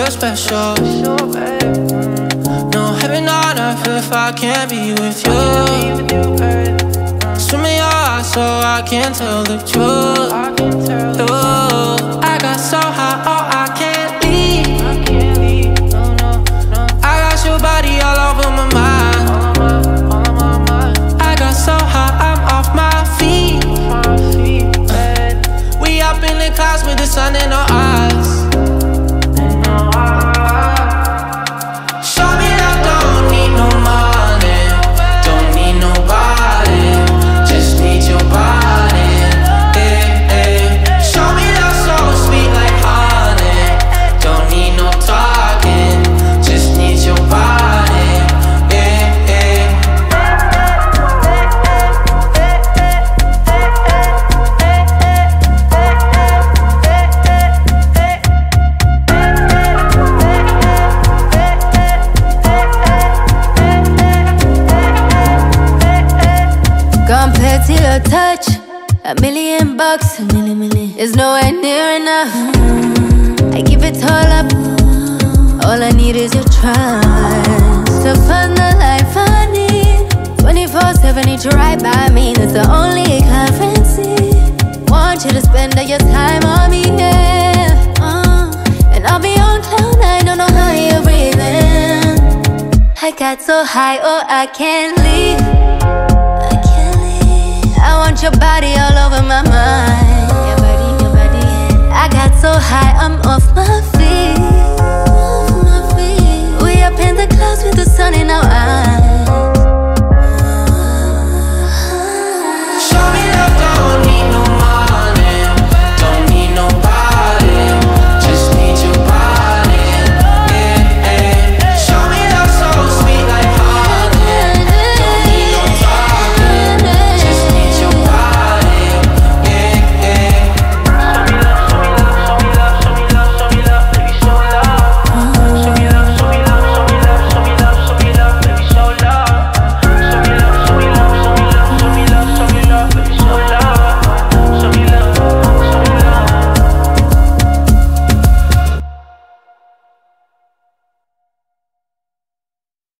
you're special. No heaven on earth if I can't be with you. Swim in your eyes so I can't tell the truth. Ooh, I got so high, oh, I can't leave. I got your body all over my mind. I got so high, I'm off my feet. We up in the clouds with the sun in our eyes. Show me that don't need no money, don't need nobody, just need your body. Show me that so sweet like honey, don't need no talking, just need your body. Compared to your touch, $1,000,000, is nowhere near enough. I give it all up, all I need is your trust. To fund the life I need, 24/7 need you right by me. That's the only currency. Want you to spend all your time on me, yeah. And I'll be on cloud nine, don't know how you're breathing. I got so high, oh, I can't leave.